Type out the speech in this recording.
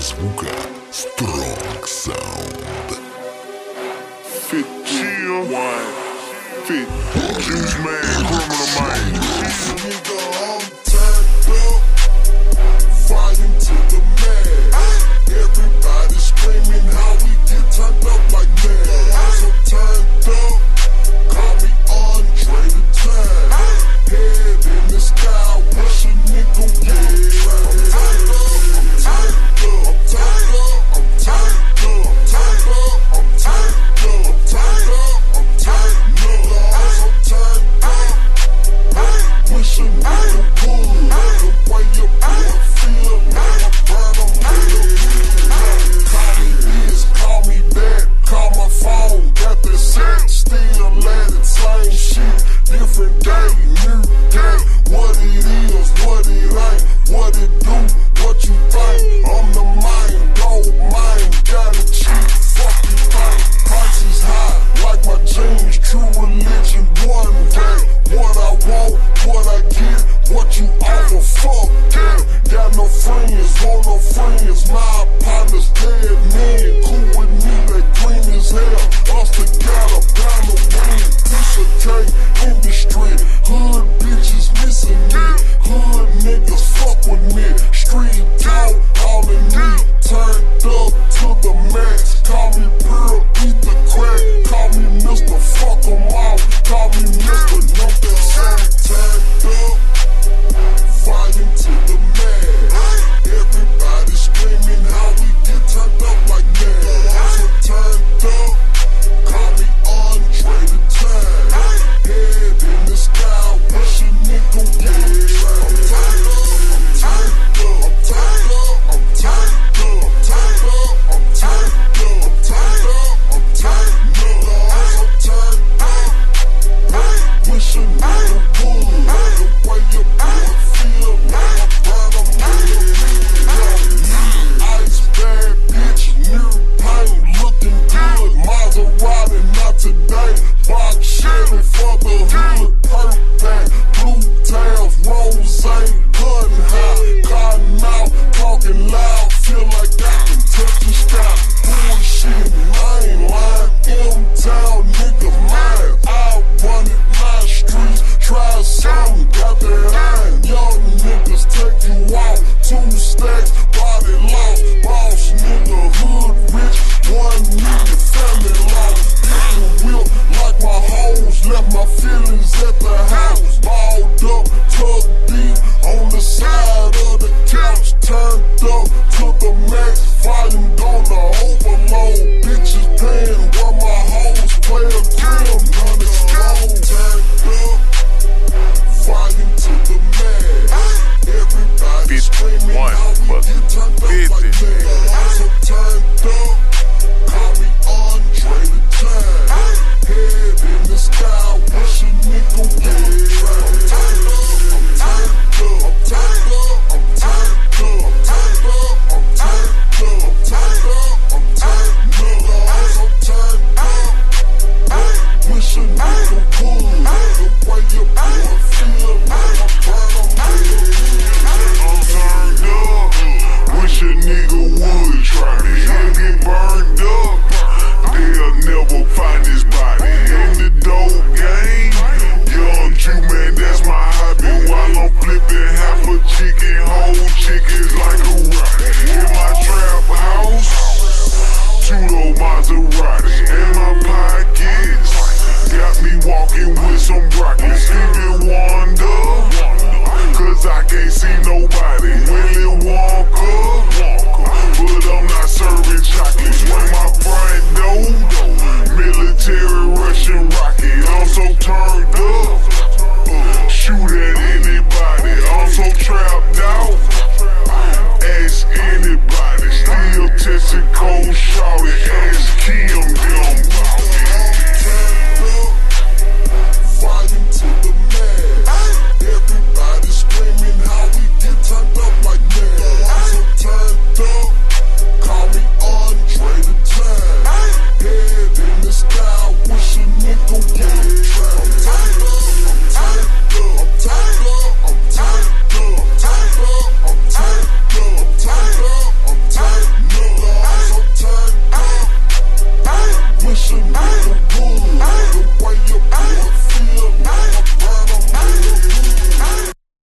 звука Strong Sound. Fit chill, wine, fit juice man, criminal mind. Nigga, I'm turned up, volume to the max. Everybody screaming how we get turned up like mad. I'm so turned up, call me Andre the Giant. Head in the sky, wish a nigga would. I'm turned up, I'm turned up, I'm turned up, I'm turned up, I'm turned up, I'm turned up, I'm turned up, I'm turned up. I'm so turned up, wish a nigga would. The way your boy feel like I burn him real. Call me this, call me that, call my phone, got the set, still at it, same shit, different day.